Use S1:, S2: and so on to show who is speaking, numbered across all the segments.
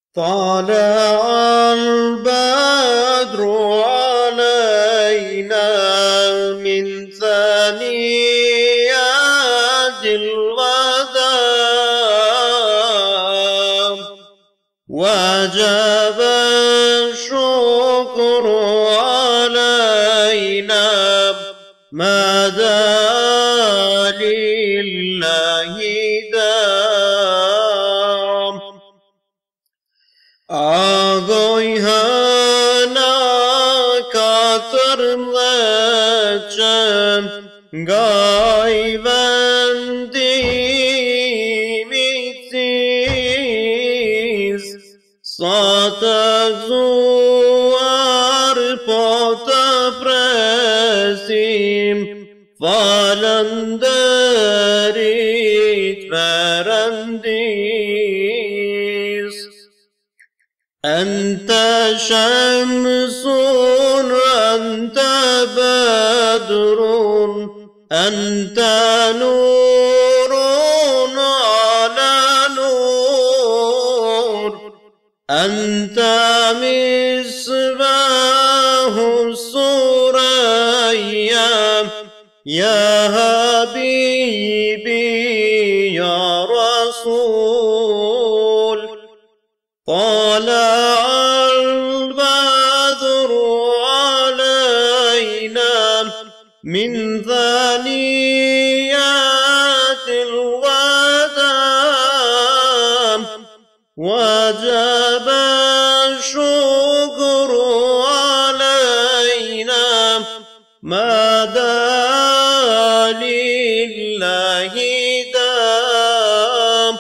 S1: طلع البدر علينا من ثنيات الوداع وجب الشكر علينا ما دعا لله داع Agoyhana katırlecem gayvendimitsiz satak zuar pota presim falanderit verendis أنت شمس أنت بدر أنت نور على نور أنت مصباح الثريا يا حبيبي يا رسول طلع البدر علينا من ثنيات الوداع وجب الشكر علينا ما دعا لله داع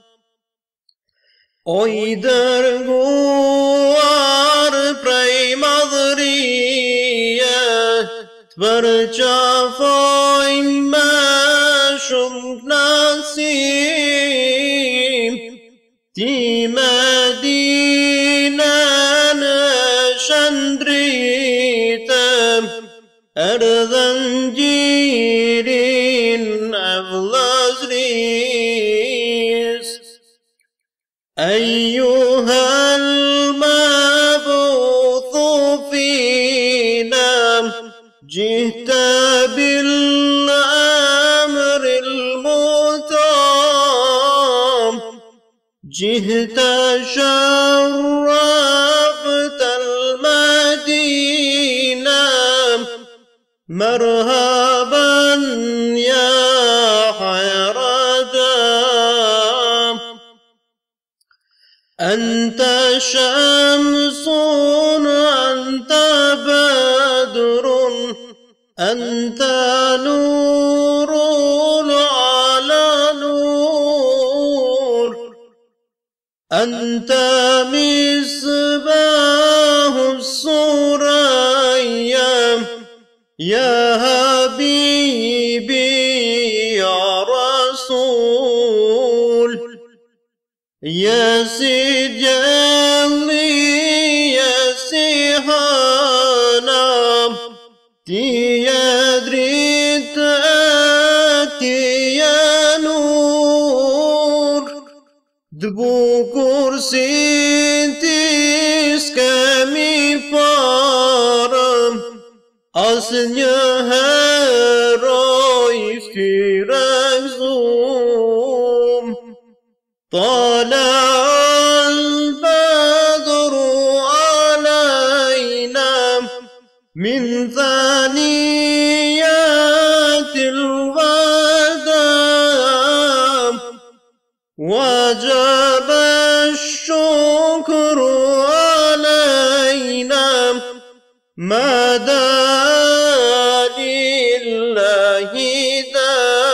S1: Oyderguar prej madhërie të përqafojmë me shumë knasi ti Medinën shëndritëm erdhën gjirin e vëllazëris أيها المبعوث فينا جئت بالأمر المطاع جئت شرفت المدينة مرحبا يا خير دام أنت شمس أنت بدر أنت نور على نور أنت مصباح الثريا يا حبيبي يا رسول يا سجلي يا سيحانا تيادريت يا نور دبو كرسي كمي فارم أصنع هروي في رمزوم طلع البدر علينا من ثنيات الوداع وجب الشكر علينا ما دعا لله داع